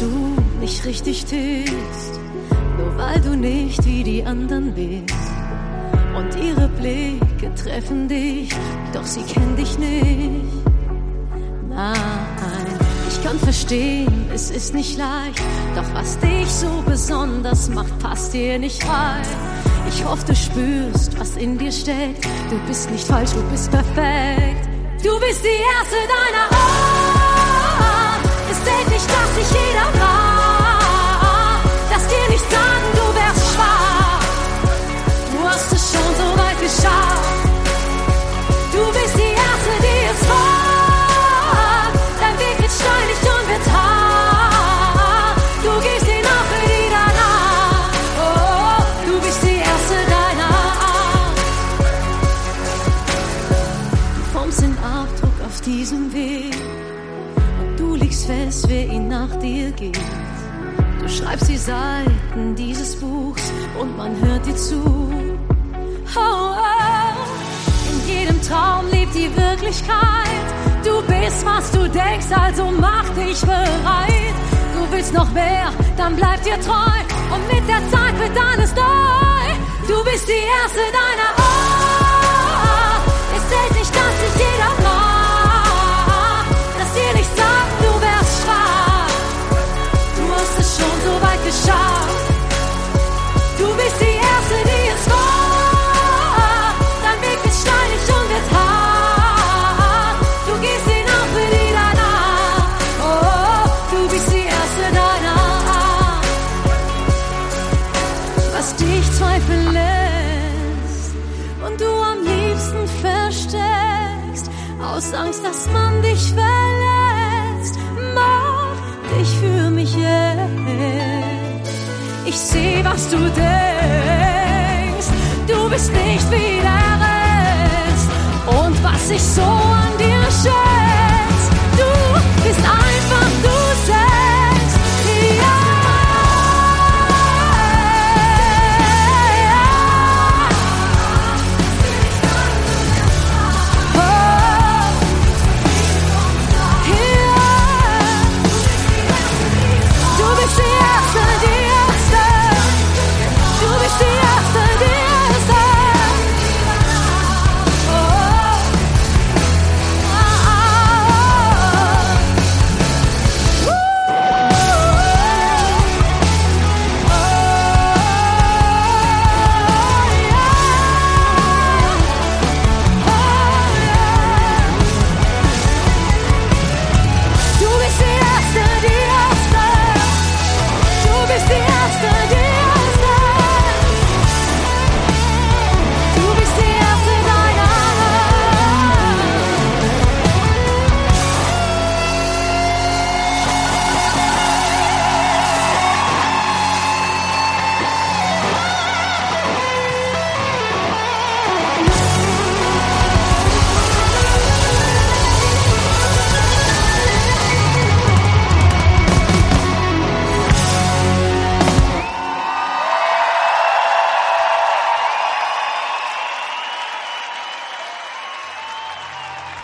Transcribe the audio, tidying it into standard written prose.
du nicht richtig tickst, nur weil du nicht wie die anderen bist. Und ihre Blicke treffen dich, doch sie kennen dich nicht. Nein, ich kann verstehen, es ist nicht leicht, doch was dich so besonders macht, passt dir nicht rein. Ich hoffe, du spürst, was in dir steckt. Du bist nicht falsch, du bist perfekt. Du bist die Erste deiner Art. Es zählt nicht, dass sich jeder mag. Lass dir nicht sagen, du wärst schwach. Du hast es schon so weit geschafft. Du bist die Erste, die es wagt. Dein Weg wird steinig und wird hart. Du gehst ihn auch für die danach. Oh, du bist die Erste deiner Art. Du formst den Abdruck auf diesem Weg und du legst fest, wer ihn nach dir geht. Du schreibst die Seiten dieses Buchs und man hört dir zu. Oh, oh. In jedem Traum lebt die Wirklichkeit. Du bist, was du denkst, also mach dich bereit. Du willst noch mehr, dann bleib dir treu. Und mit der Zeit wird alles neu. Du bist die Erste deiner Art. Es zählt nicht, dass dich jeder mag. Lass dir nicht sagen, du wärst schwach. Du hast es schon so weit geschafft. Du bist die Erste, die es wagt. Dein Weg ist steinig und wird hart. Du gehst ihn auch für die danach. Oh, du bist die Erste deiner Art. Was dich zweifeln lässt und du am liebsten versteckst, aus Angst, dass man dich verletzt, mach dich für mich jetzt. Ich seh, was du denkst. Du bist nicht wie der Rest. Und was ich so an dir schätze, du bist ein